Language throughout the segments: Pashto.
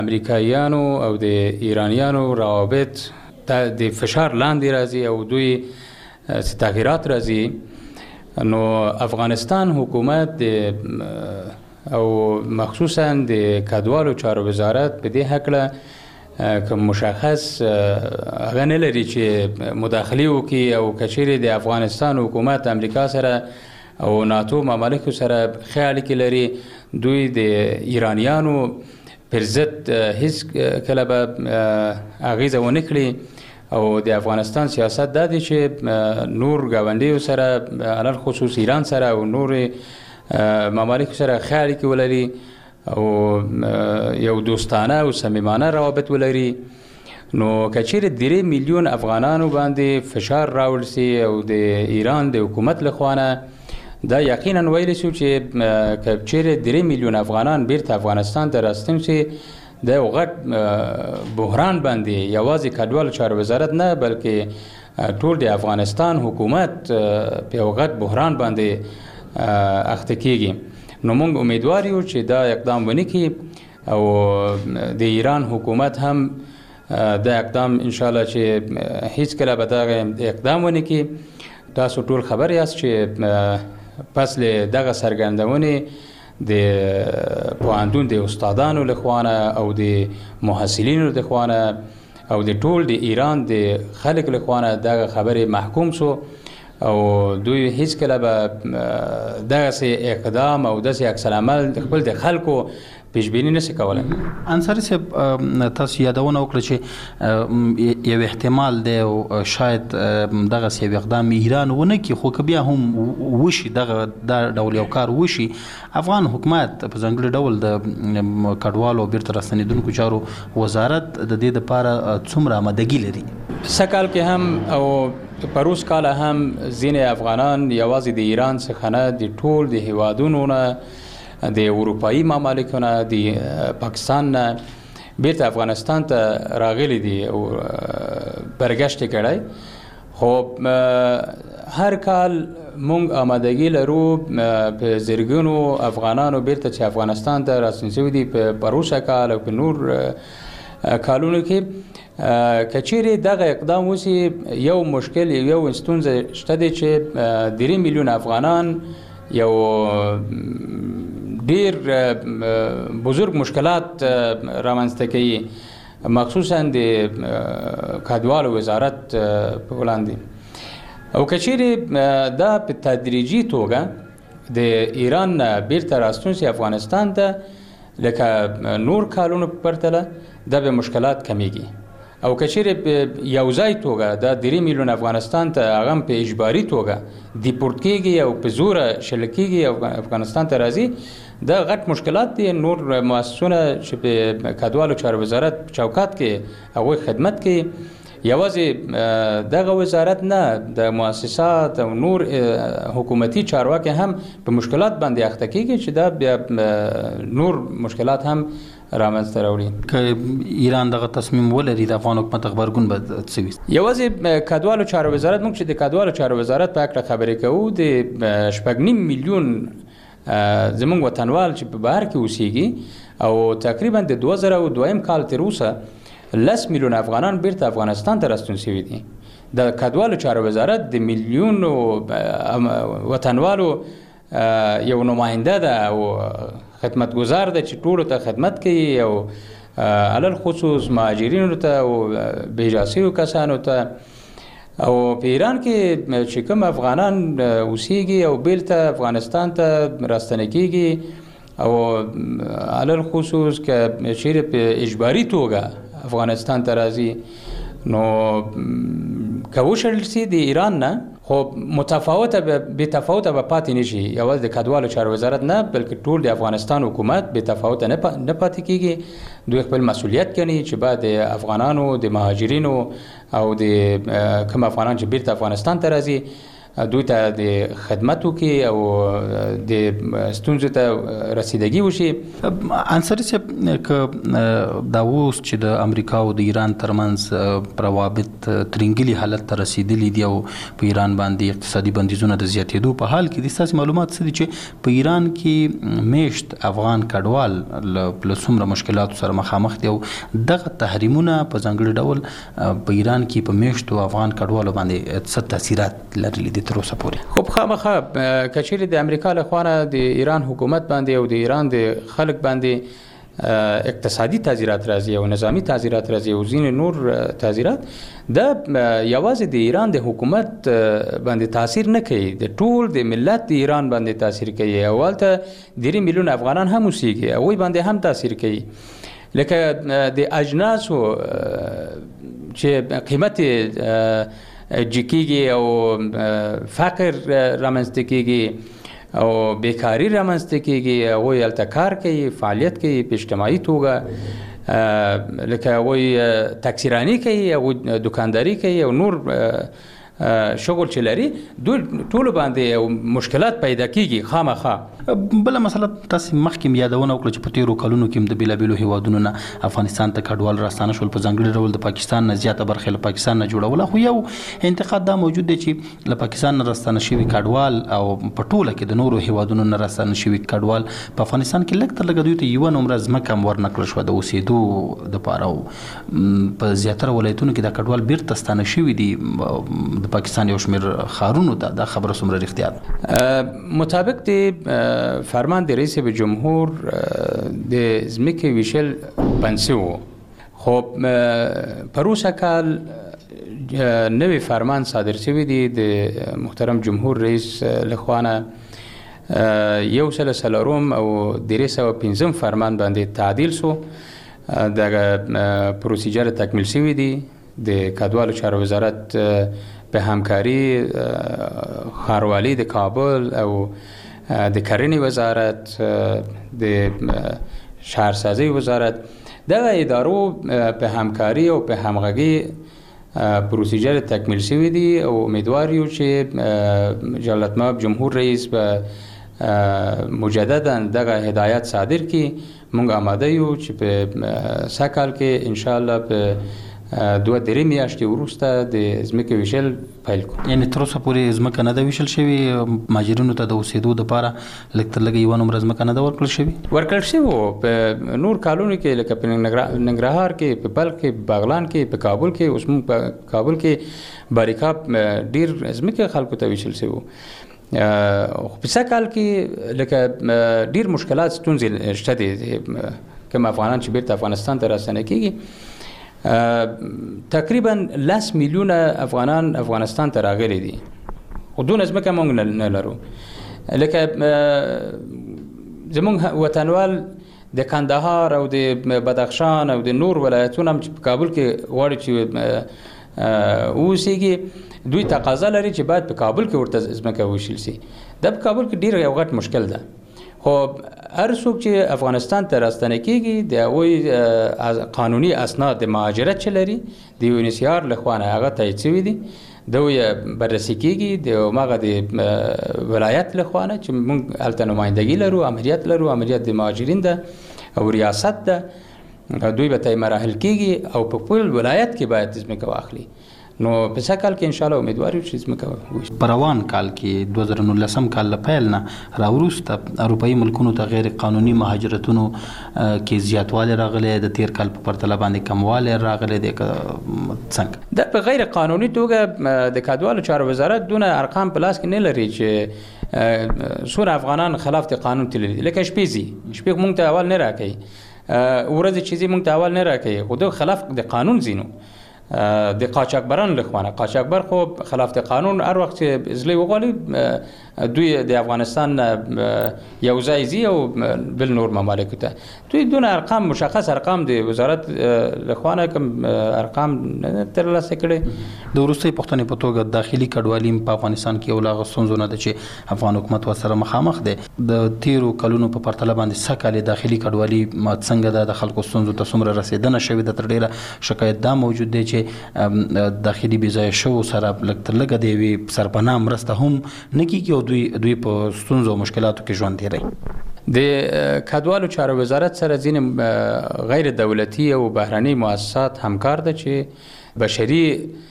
امریکایانو او د ایرانیانو روابط د فشار لاندې راځي او دوی تغییرات راځي، نو افغانستان حکومت او مخصوصا د کډوالو چارو وزارت په دې هکله که مشخص هغه نه لري چې مداخلې وکړي او که چیرې د افغانستان حکومت امریکا سره او ناتو ممالکو سره ښه اړیکې لري، دوی د ایرانیانو پر ضد هیڅ کله به اغیزه ونه کړي. او د افغانستان سیاست دا دی چې نور ګاونډیو سره علل خصوص ایران سره او نور ممالکو سره ښه اړیکې ولري او یو دوستانه او صمیمانه روابط ولري. نو که چیرې 3 میلیون افغانانو باندې فشار راوړل سي او د ایران د حکومت لخوا نه، دا یقینا ویلی شو چې که چیرې 3 میلیون افغانان بیرته افغانستان ته راستون سي، د یو غټ بحران باندې یوازې کډوالو چارو وزارت نه بلکې ټول د افغانستان حکومت په یو غټ بحران باندې اخته کیږي. نو موږ امیدوار یو چې دا اقدام ونه کړي او د ایران حکومت هم دا اقدام ان شاء الله چې هیڅ کله به دا اقدام ونه کړي. تاسو ټول خبر یاست چې پس له دغه سرګردونې د پوهنتون د استادانو لخوانه او د محصلینو لخوانه او د ټول د ایران د خلک لخوانه دغه خبرې محکوم شو او دوی هیڅ کله به دغسې اقدام او داسې عکس العمل خپل د خلکو پیشبینی نشي کولی. انصاري صاحب، تاسو یادونه وکړه چې یو احتمال دی او شاید دغسې یو اقدام ایران ونه کړي، خو که بیا هم وشي دا ډول یو کار وشي، افغان حکومت په ځانګړي ډول د کډوالو بیرته راستنېدونکو چارو وزارت د دې دپاره څومره آمادګي لري؟ سږ کال کې هم او پروس کال هم ځینې افغانان یوازې د ایران څخه نه د ټول د هیوادونو نه، د اروپایي ممالکو نه، د پاکستان نه بیرته افغانستان ته راغلي دي او برګشت کړی. خو هر کال مونږ آمادګي لرو په زرګونو افغانانو بیرته چې افغانستان ته راستون شوي دي په پروسه کال او په نور کالونو کې. که چیرې دغه اقدام وشي، یو مشکل یو ستونزه شته دی چې 3 میلیون افغانان یو ډیر بزرگ مشکلات رامنځته کوي، مخصوصا د کډوالو وزارت په وړاندې. او که چیرې دا په تدریجي توګه د ایران نه بیرته راستون سي افغانستان ته لکه نور کالونو په پرتله، دا به مشکلات کمیږي. او که چیرې په یو ځای توګه دا 3 میلیون افغانستان ته هغه په اجباري توګه دیپورت کیږي او په زوره شل کیږي او افغانستان ته راځي، دا غټ مشکلات دي. نور مؤسسونه چې په کډوالو چارو وزارت چوکات کې هغوی خدمت کوي، یوازې دغه وزارت نه، د مؤسسات او نور حکومتي چارواکي هم په مشکلات باندې اخته کیږي چې دا بیا نور مشکلات هم رامنځته راوړي. که ایران دغه تصمیم ولري د افغان حکومت غبرګون به څه وي؟ یوازې کډوالو چارو وزارت، موږ چې د کډوالو چارو وزارت په هکله خبرې کوو، د 6.5 میلیون زموږ وطنوال چې په بهر کې اوسیږي او تقریبا د 2002 کال تر اوسه 10 میلیون افغانان بیرته افغانستان ته راستون شوي دي. د کډوالو چارو وزارت د میلیونو وطنوالو یو نماینده ده او خدمتګزار ده چې ټولو ته خدمت کوي او علل خصوص مهاجرینو ته او بېجاسیو کسانو ته. او په ایران کې چې کوم افغانان اوسیږي او بیرته افغانستان ته راستنه کیږي او علل خصوص که چیرې په اجباري توګه افغانستان ته راځي، نو که وشړل سي د ایران نه، خو بې تفاوته به پاتې نشي. یوازې د کډوالو چارو وزارت نه بلکې ټول د افغانستان حکومت بې تفاوته نه پاتې کیږي. دوی خپل مسؤلیت کوي چې باید د افغانانو، د مهاجرینو او د کوم افغانان چې بیرته افغانستان ته راځي دوی ته د خدمت وکړي او د ستونزو ته رسیدګي وشي. انصاري صاحب که دا اوس چې د امریکا او د ایران ترمنځ روابط ترنګلي حالت ته رسیدلی دي او په ایران باندې اقتصادي بندیزونه د زیاتېدو په حال کې د ستاسو معلومات څه دي چې په ایران کې میشت افغان کډوال له څومره مشکلاتو سره مخامخ دي او دغه تحریمونه په ځانګړي ډول په ایران کې په میشتو افغان کډوالو باندې څه تاثیرات لرلي دي تر اوسه پورې؟ خب خامخا که چیرې د امریکا له خوا د ایران حکومت باندې او د ایران د خلک باندې اقتصادي تعزیرات راځي او نظامی تعزیرات راځي او ځینې نور تعزیرات، دا یوازې د ایران د حکومت باندې تاثیر نه کوي، د ټول د ملت د ایران باندې تاثیر کوي. اولته 3 میلیون افغانان هم اوسېږي، هغوی باندې هم تاثیر کوي. لکه د اجناسو چې قیمت جکیږي او فقر رامنځته کیږي او بیکاری رامنځته کیږي، هغوی هلته کار کوي، فعالیت کوي په اجتماعي توګه، لکه هغوی تکثیراني کوي، هغوی دکانداري کوي او نور شغل چې لري، دوی ټولو باندې مشکلات پیدا کیږي خامخا. بله مسله تاسو مخکې یادونه وکړه چې په تیرو کلونو کې د بیلابیلو هیوادونو نه افغانستان ته کډوال راستانه شول، په ځانګړي ډول د پاکستان نه زیاته برخه له پاکستان نه جوړوله. خو یو انتقاد دا موجود دی چې له پاکستان نه راستانه شوي کډوال او په ټوله کې د نورو هیوادونو نه راستانه شوي کډوال په افغانستان کې لږ تر لږه دوی ته یوه نومره ځمکه هم ورنکړل شوه د اوسېدو دپاره، او په زیاتره ولایتونو کې دا کډوال بیرته ستانه شوي دي د پاکستان یو شمېر ښارونو ته. دا خبره څومره رښتیا ده؟ مطابق د فرمان د رئیس جمهور د ځمکې ویشل بند شوی و، خو پروسه کال نوی فرمان صادر شوی دی د محترم جمهور رئیس لخوا نه 140 او 315 فرمان باندې تعدیل شو. دغه پروسیجر تکمیل شوی دی د کډوالو چارو وزارت به همکاری ښاروالي د کابل او د کرنې وزارت، د شهرسازۍ وزارت، دغه ادارو په همکاري او په همغږي پروسیجر تکمیل شوی دی او امیدوار یو چې جلالت مآب جمهور رئیس به مجددا دغه هدایت صادر کړي. موږ آماده یو چې په سږ کال کې انشاءالله په 2-3 میاشتې وروسته د ځمکې ویشل پیل کړو. یعنې تر اوسه پورې ځمکه نه ده ویشل شوې، مهاجرینو ته د اوسېدو دپاره لږ تر لږه یوه نومره ځمکه نه ده ورکړل شوې؟ ورکړل شوې وو په نور کالونو کې، لکه په ننګرهار کې، په بلخ کې، بغلان کې، په کابل کې. اوس موږ په کابل کې باریکاب ډېر ځمکې خلکو ته ویشل شوي وو. په سږ کال کې لکه ډېر مشکلات ستونزې شته دي، کوم افغانان چې بیرته افغانستان ته راستنه کېږي. تقریبا 10 میلیونه افغانان افغانستان ته راغلي دي، خو دونه ځمکه موږ نه لرو. لکه زموږ وطنوال د کندهار او د بدخشان او د نور ولایتونو هم چې په کابل کې غواړي چې اوسېږي، دوی تقاضا لري چې باید په کابل کې ورته ځمکه وویشل شي. دا په کابل کې ډېر یو غټ مشکل ده. خو هر څوک چې افغانستان ته راستنه کېږي د هغوی قانوني اسناد د مهاجرت چې لري د UNHCR له خوا نه هغه تایید شوي دي، د یې بررسي کېږي د هماغه د ولایت له خوا نه چې موږ هلته نمایندګي لرو، امریت لرو، امریت د مهاجرین ده او ریاست ده، دوی به ته مراحل کېږي او په خپل ولایت کې باید ځمکه واخلي. نو په سږ کال کې انشاءالله امیدوار یو چې ځمکه وویشل. په روان کال کې 2019 کال له پیل نه راوروسته اروپایي ملکونو ته غیر قانوني مهاجرتونو کې زیاتوالی راغلی، د تیر کال په پرتله باندې کموالی راغلی دی. څنګه دا په غیر قانوني توګه د کډوالو چارو وزارت دونه ارقام په لاس کې نه لري چې څومره افغانان خلاف د قانون تللي دي. لکه شپې موږ ته اول نه راکوي، ورځې چې موږ ته اول نه راکوي، خو د خلاف د قانون ځینو د قاچاقبرانو له خوا نه. قاچاقبر خو خلاف د قانون هر وخت چې زلی وغواړي دوی د افغانستان یو ځای ځي او بل نور ممالکو ته دوی دونه ارقام مشخص ارقام د وزارت لخوا نه کوم ارقام ترلاسه کړي. د وروستۍ پوښتنې په توګه داخلي کډوالي په افغانستان کې یو لا ستونزه نه ده چې افغان حکومت ورسره مخامخ دی. د تیرو کلونو په پرتله باندې سکهاله داخلي کډوالي څنګه ده، د خلکو ستونزو ته څومره رسیدنه شوې ده؟ تر ډیره شکایت دا موجود دی چې داخلي بې ځایه شو سره لږ تر لږه د یوې سرپناه مرسته هم نه کېږي او دوی په ستونزو او مشکلاتو کې ژوند تېروي. د کډوالو چارو وزارت سره ځینې غیر دولتي او بهرني مؤسسات همکار ده چې بشري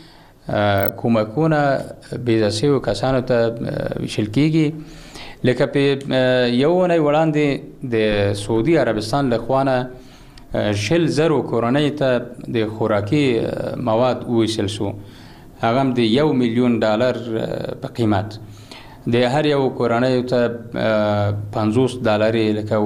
کومکونه بې ځایه کسانو ته ویشل کېږي. لکه په یو اونۍ وړاندې د سعودي عربستان لخوا نه 100,000 کورنۍ ته د خوراکي مواد وویشل شو، هغه هم د $1,000,000 په قیمت. د هر یو کورنۍ ته $50 لکه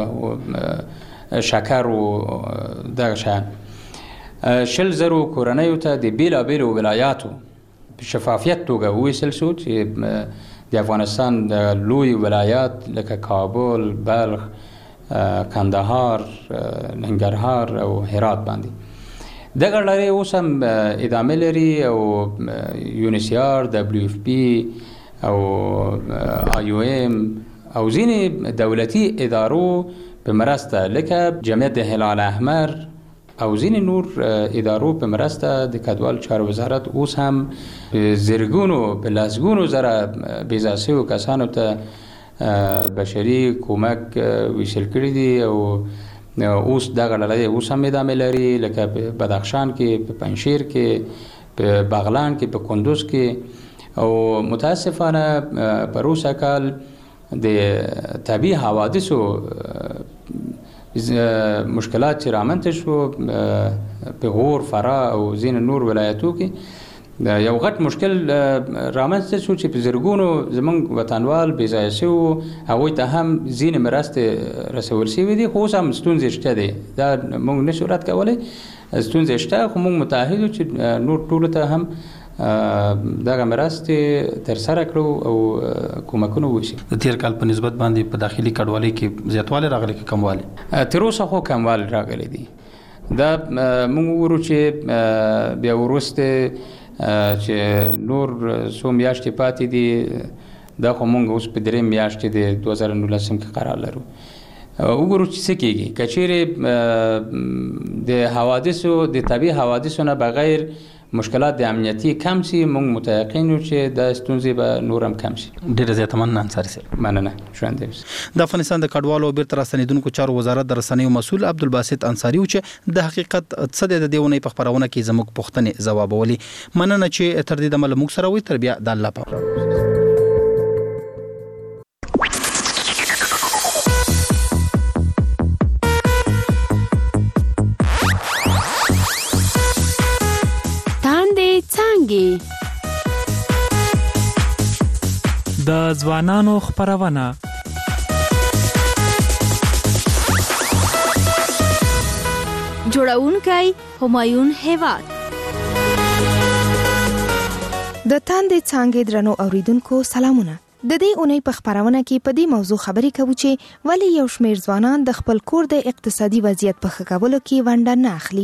وړه شکر او دغه شیان 100,000 کورنۍ ته د بیلابیلو ولایاتو په شفافیت توګه وویشل شو چې د افغانستان د لوی ولایات لکه کابل، بلخ، کندهار، ننګرهار او هرات باندې دغه لړۍ اوس هم ادامه لري او UNHCR، WFP او IOM او ځینې دولتي ادارو په مرسته لکه جمعیت د هلال احمر او ځینې نور ادارو په مرسته د کډوالو چارو وزارت اوس هم زرګونو په لسګونو زره بې ځایه شویو کسانو ته بشري کومک ویشل کړي دي او اوس دغه لړۍ اوس هم ادامه لري، لکه په بدخشان کې، په پنجشیر کې، په بغلان کې، په کندوز کې. او متاسفانه په روسا کال د طبیعي حوادثو مشکلات چې رامنځته شو په غور، فراه او ځینې نور ولایتو کې یو غټ مشکل رامنځته شو چې په زرګونو زموږ وطنوال بې ځایه شوي، هغوی ته هم ځینې مرستې رسول شوي دي، خو اوس هم ستونزې شته دي. دا موږ نشو رد کولی، ستونزې شته، خو موږ متعهد یو چې نور ټولو ته هم دغه مرستې ترسره کړو او کومکونه وشي. د تیر کال په نسبت باندې په داخلي کډوالۍ کې زیاتوالی راغلی که کموالی؟ تر اوسه خو کموالی راغلی دی. دا موږ وګورو چې بیا وروسته چې نور څو میاشتې پاتې دي، دا خو موږ اوس په 3 میاشتې د 2019 کې قرار لرو. وګورو چې څه کېږي. که چیرې د حوادثو د طبیعي حوادثو نه بغیر مشکلات د امنیتي کم شي، موږ متيقن یو چې د ستونزې به نور هم کم شي. ډېره زیاته مننه انصاري صاحب. مننه. ژوند دې. د افغانستان د کډوالو بیرته راستنیدونکو چارو وزارت د رسنیو مسؤل عبدالباسط انصاري چې د حقیقت څه د دیونې په خبرونه کې زموږ پوښتنې ځوابولې. مننه چې تر دې د مل موږ سره وي. تر بیا د الله په د ځوانانو خبرونه جوړونکی همایون هیواد. د تاندې څانګې درنو اوریدونکو سلامونه. د دې اونۍ په خبرونه کې په دې موضوع خبرې کوو چې ولی یو شمېر ځوانان د خپل کور د اقتصادي وضعیت په ښه کولو کې ونډه نه اخلي.